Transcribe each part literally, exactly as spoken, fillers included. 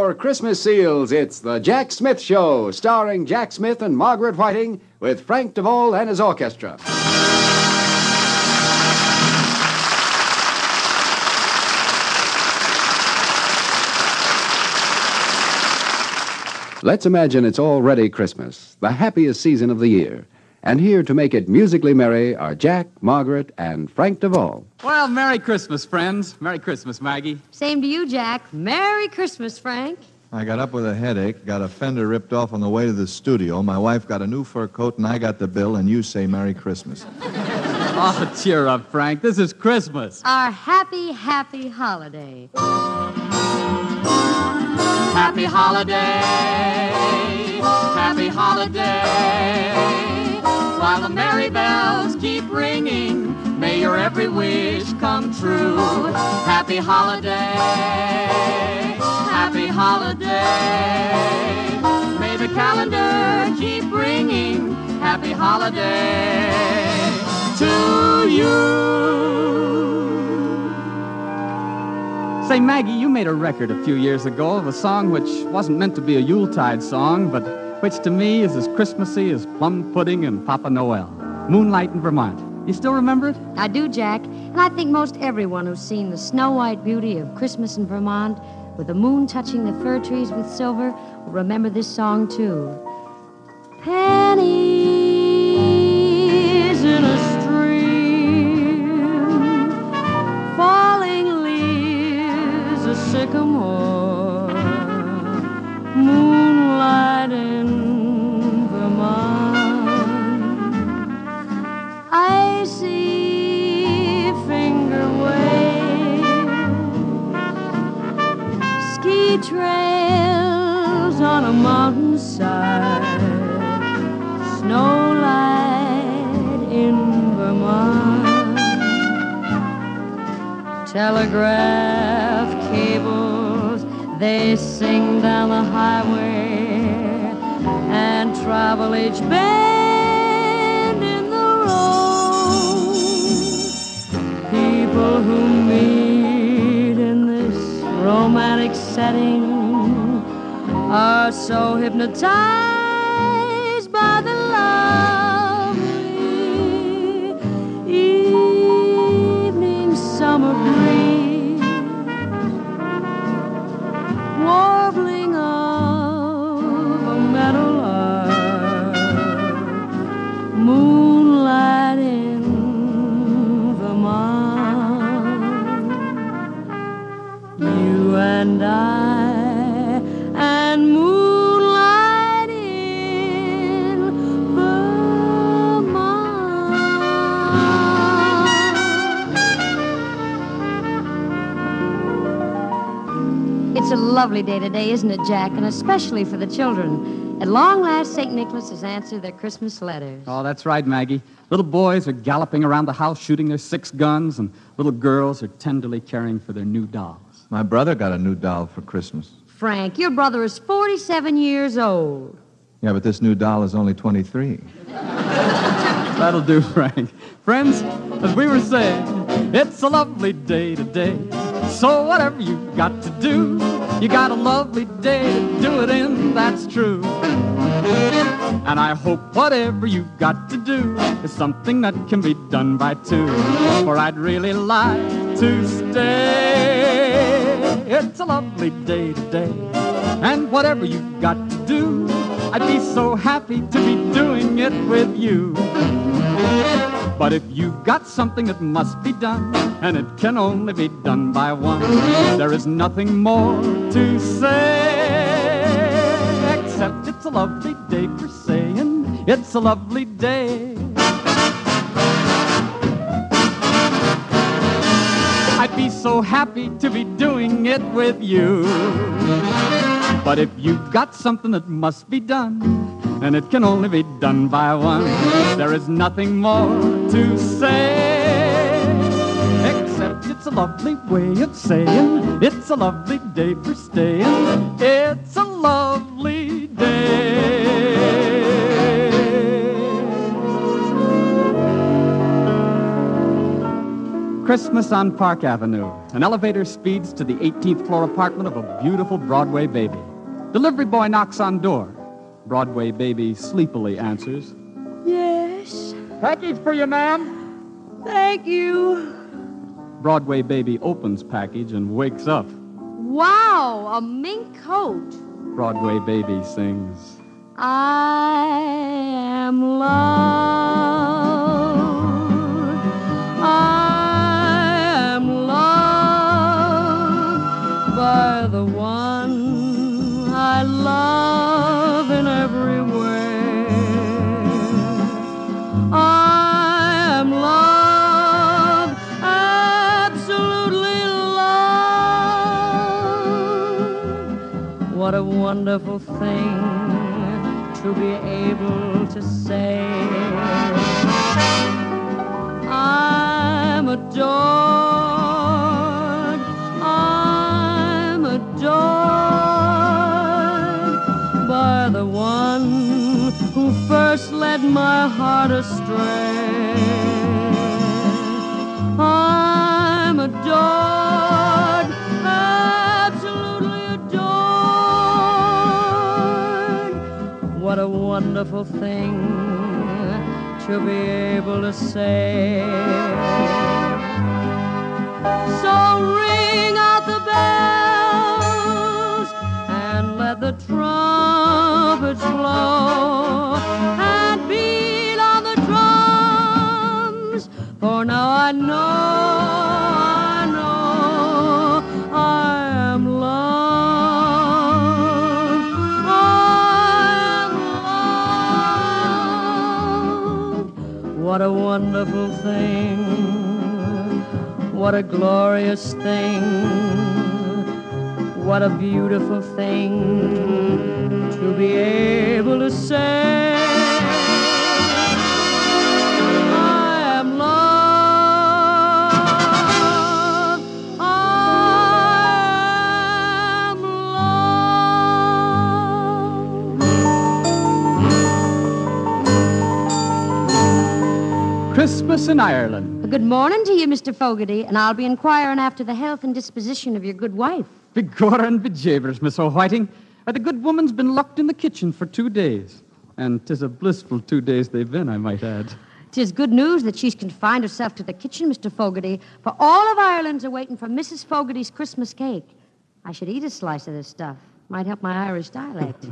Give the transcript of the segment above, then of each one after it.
for Christmas seals, it's the Jack Smith Show, starring Jack Smith and Margaret Whiting with Frank DeVol and his orchestra. Let's imagine it's already Christmas, the happiest season of the year. And here to make it musically merry are Jack, Margaret, and Frank DeVol. Well, Merry Christmas, friends. Merry Christmas, Maggie. Same to you, Jack. Merry Christmas, Frank. I got up with a headache, got a fender ripped off on the way to the studio. My wife got a new fur coat, and I got the bill, and you say Merry Christmas. Oh, cheer up, Frank. This is Christmas. Our happy, happy holiday. Happy holiday. Happy holiday. While the merry bells keep ringing, may your every wish come true. Happy holiday, happy holiday. May the calendar keep ringing. Happy holiday to you. Say, Maggie, you made a record a few years ago of a song which wasn't meant to be a Yuletide song, but which to me is as Christmassy as plum pudding and Papa Noel. Moonlight in Vermont. You still remember it? I do, Jack. And I think most everyone who's seen the snow-white beauty of Christmas in Vermont, with the moon touching the fir trees with silver, will remember this song, too. Pennies in a stream, falling leaves a sycamore, moonlight in icy finger waves, ski trails on a mountainside, snowlight in Vermont, telegraph cables, they sing down the highway and travel each bend in the road. People who meet in this romantic setting are so hypnotized by the lovely evening summer breeze, warbling of a meadowlark, moonlight in Vermont, you and I, and moonlight in Vermont. It's a lovely day today, isn't it, Jack? And especially for the children. At long last, Saint Nicholas has answered their Christmas letters. Oh, that's right, Maggie. Little boys are galloping around the house shooting their six guns, and little girls are tenderly caring for their new dolls. My brother got a new doll for Christmas. Frank, your brother is forty-seven years old. Yeah, but this new doll is only twenty-three. That'll do, Frank. Friends, as we were saying, it's a lovely day today. So whatever you got to do, you got a lovely day to do it in, that's true. And I hope whatever you got to do is something that can be done by two, for I'd really like to stay. It's a lovely day today, and whatever you got to do, I'd be so happy to be doing it with you. But if you've got something that must be done, and it can only be done by one, there is nothing more to say, except it's a lovely day for saying it's a lovely day. I'd be so happy to be doing it with you. But if you've got something that must be done, and it can only be done by one, there is nothing more to say, except it's a lovely way of saying it's a lovely day for staying. It's a lovely day. Christmas on Park Avenue. An elevator speeds to the eighteenth floor apartment of a beautiful Broadway baby. Delivery boy knocks on door. Broadway baby sleepily answers. Yes. Package for you, ma'am. Thank you. Broadway baby opens package and wakes up. Wow, a mink coat. Broadway baby sings. I am loved. I am loved by the one I love in every way. I am loved, absolutely loved. What a wonderful thing to be able to say I'm adored, I'm adored by the one who first led my heart astray. I'm adored, absolutely adored. What a wonderful thing to be able to say. So ring out the bells and let the trumpets blow and beat on the drums, for now I know, I know I am loved. What a wonderful thing, what a glorious thing, what a beautiful thing to be able to say I am loved, I am loved. Christmas in Ireland. Good morning to you, Mister Fogarty, and I'll be inquiring after the health and disposition of your good wife. Begorra and bejabers, Miss O'Whiting. Uh, the good woman's been locked in the kitchen for two days. And 'tis a blissful two days they've been, I might add. 'Tis good news that she's confined herself to the kitchen, Mister Fogarty, for all of Ireland's are waiting for Missus Fogarty's Christmas cake. I should eat a slice of this stuff. Might help my Irish dialect.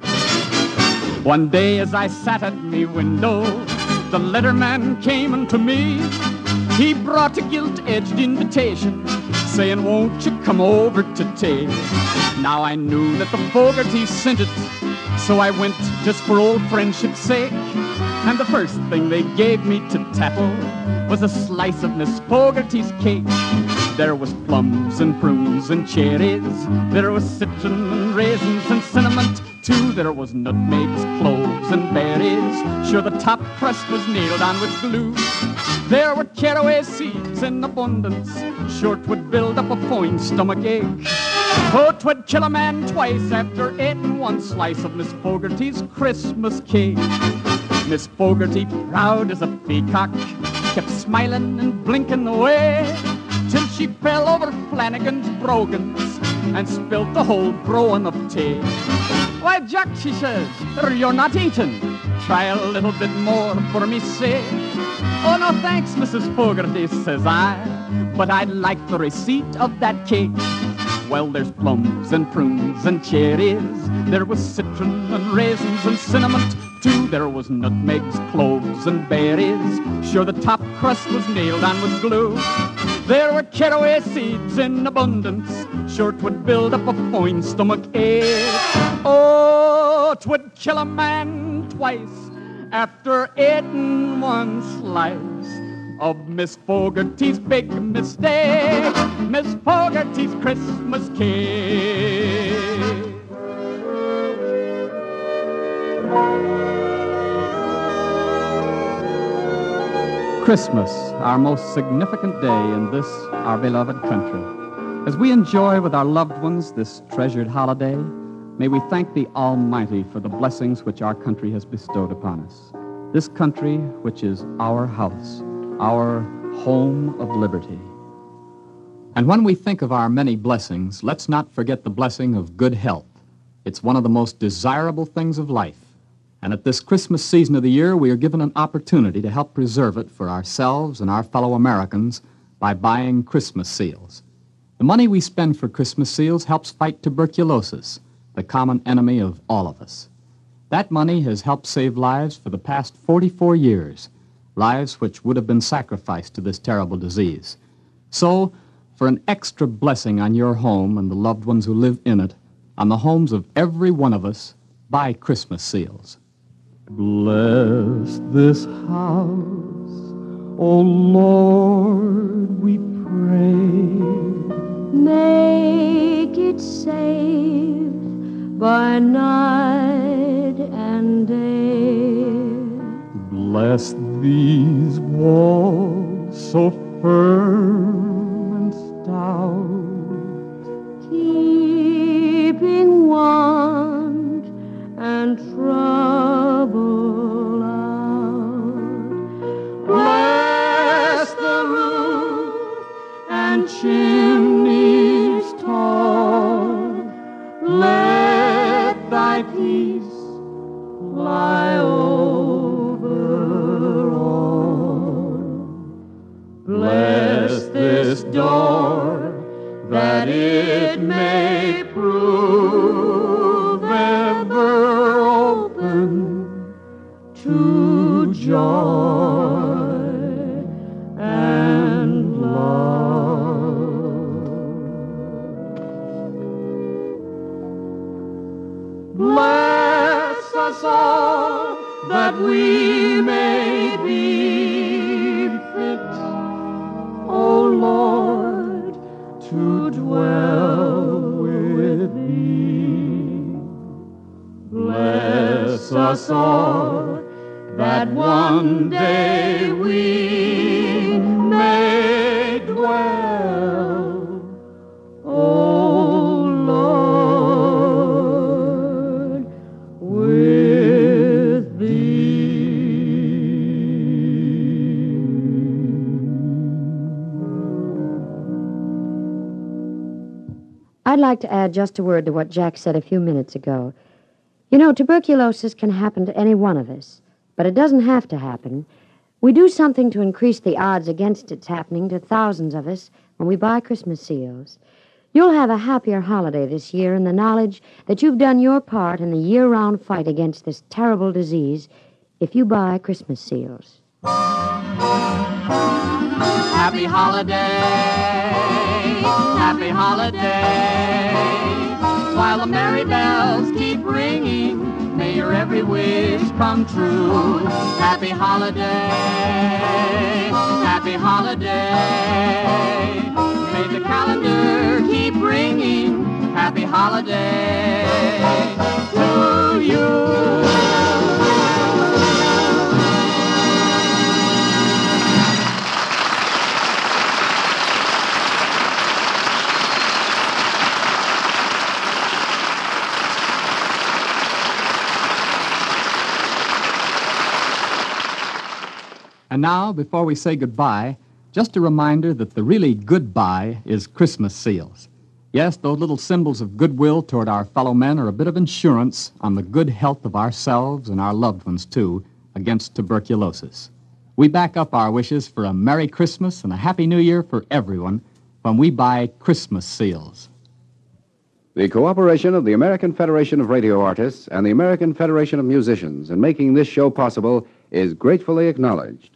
One day as I sat at me window, the letterman came unto me. He brought a gilt-edged invitation, saying, won't you come over to tea? Now I knew that the Fogartys sent it, so I went just for old friendship's sake. And the first thing they gave me to tattle was a slice of Miss Fogarty's cake. There was plums and prunes and cherries. There was citron and raisins and cinnamon too. There was nutmegs, cloves, and berries. Sure, the top crust was nailed on with glue. There were caraway seeds in abundance. Sure, 'twould build up a fine stomach ache. Oh, 'twould kill a man twice after eating one slice of Miss Fogarty's Christmas cake. Miss Fogarty, proud as a peacock, kept smiling and blinking away till she fell over Flanagan's brogans and spilt the whole brewing of tea. Why, Jack, she says, you're not eating. Try a little bit more for me sake. Oh, no, thanks, Missus Fogarty, says I, but I'd like the receipt of that cake. Well, there's plums and prunes and cherries. There was citron and raisins and cinnamon too. There was nutmegs, cloves, and berries. Sure, the top crust was nailed on with glue. There were caraway seeds in abundance. Sure, 'twould build up a fine stomach ache. Oh, 'twould kill a man twice after eating one slice of Miss Fogarty's big mistake, Miss Fogarty's Christmas cake. Christmas, our most significant day in this, our beloved country. As we enjoy with our loved ones this treasured holiday, may we thank the Almighty for the blessings which our country has bestowed upon us. This country which is our house, our home of liberty. And when we think of our many blessings, let's not forget the blessing of good health. It's one of the most desirable things of life. And at this Christmas season of the year, we are given an opportunity to help preserve it for ourselves and our fellow Americans by buying Christmas seals. The money we spend for Christmas seals helps fight tuberculosis, the common enemy of all of us. That money has helped save lives for the past forty-four years, lives which would have been sacrificed to this terrible disease. So, for an extra blessing on your home and the loved ones who live in it, on the homes of every one of us, buy Christmas seals. Bless this house, O Lord, we pray. Make it safe by night and day. Bless these walls so firm and stout, keeping want and trouble out. Bless the roof and chimneys tall. Let thy peace lie over all. Bless this door that it may prove ever open to joy and love. Bless us all that we may be fit, O Lord, to dwell with thee. Bless us all that one day we may dwell, O Lord, with thee. I'd like to add just a word to what Jack said a few minutes ago. You know, tuberculosis can happen to any one of us, but it doesn't have to happen. We do something to increase the odds against its happening to thousands of us when we buy Christmas seals. You'll have a happier holiday this year in the knowledge that you've done your part in the year-round fight against this terrible disease if you buy Christmas seals. Happy holiday, happy holiday. While the merry bells keep ringing, may your every wish come true. Happy holiday, happy holiday. May the calendar keep ringing. Happy holiday to you. And now, before we say goodbye, just a reminder that the really good buy is Christmas seals. Yes, those little symbols of goodwill toward our fellow men are a bit of insurance on the good health of ourselves and our loved ones, too, against tuberculosis. We back up our wishes for a Merry Christmas and a Happy New Year for everyone when we buy Christmas seals. The cooperation of the American Federation of Radio Artists and the American Federation of Musicians in making this show possible is gratefully acknowledged.